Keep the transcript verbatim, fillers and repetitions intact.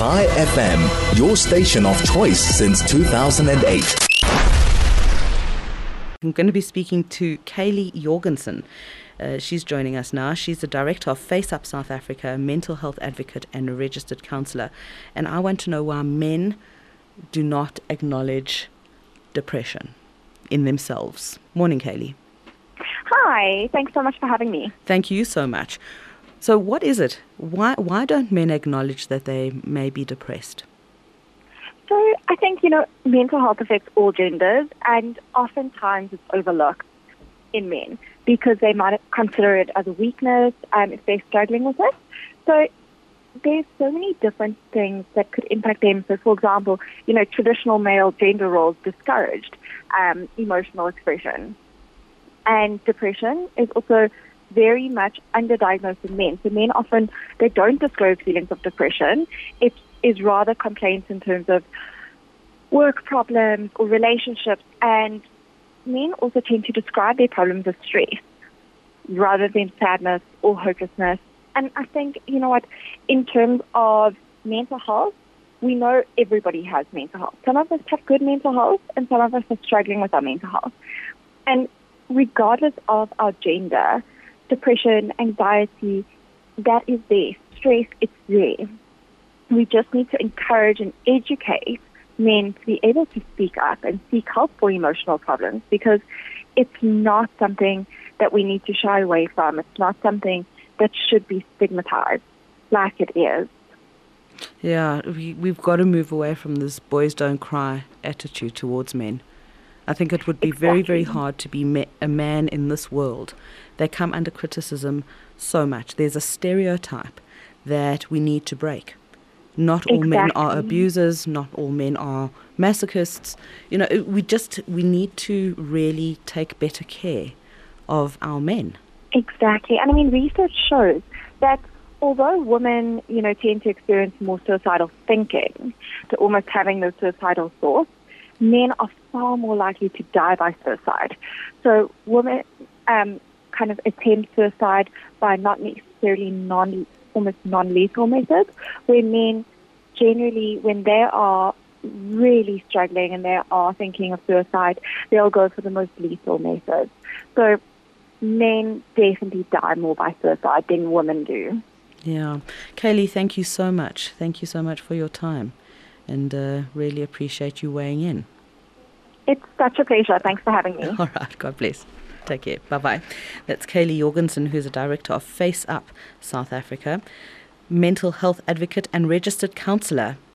Chai F M, your station of choice since two thousand eight. I'm going to be speaking to Kaylee Jorgensen. Uh, she's joining us now. She's the director of Face Up South Africa, mental health advocate and a registered counsellor. And I want to know why men do not acknowledge depression in themselves. Morning, Kaylee. Hi, thanks so much for having me. Thank you so much. So what is it? Why why don't men acknowledge that they may be depressed? So I think, you know, mental health affects all genders, and oftentimes it's overlooked in men because they might consider it as a weakness um, if they're struggling with it. So there's so many different things that could impact them. So, for example, you know, traditional male gender roles discouraged um, emotional expression. And depression is also very much underdiagnosed in men. So men often, they don't disclose feelings of depression. It is rather complaints in terms of work problems or relationships. And men also tend to describe their problems as stress rather than sadness or hopelessness. And I think, you know what, in terms of mental health, we know everybody has mental health. Some of us have good mental health and some of us are struggling with our mental health. And regardless of our gender, depression, anxiety, that is there. Stress, it's there. We just need to encourage and educate men to be able to speak up and seek help for emotional problems, because it's not something that we need to shy away from. It's not something that should be stigmatized like it is. Yeah, we, we've got to move away from this boys don't cry attitude towards men. I think it would be Exactly. very, very hard to be ma- a man in this world. They come under criticism so much. There's a stereotype that we need to break. Not all men are Exactly. abusers. Not all men are masochists. You know, it- we just, we need to really take better care of our men. Exactly. And I mean, research shows that although women, you know, tend to experience more suicidal thinking, to almost having those suicidal thoughts, men are far more likely to die by suicide. So women um, kind of attempt suicide by not necessarily non, almost non-lethal methods, where men generally, when they are really struggling and they are thinking of suicide, they'll go for the most lethal methods. So men definitely die more by suicide than women do. Yeah. Kaylee, thank you so much. Thank you so much for your time, and uh, really appreciate you weighing in. It's such a pleasure. Thanks for having me. All right. God bless. Take care. Bye-bye. That's Kaylee Jorgensen, who's a director of Face Up South Africa, mental health advocate and registered counsellor.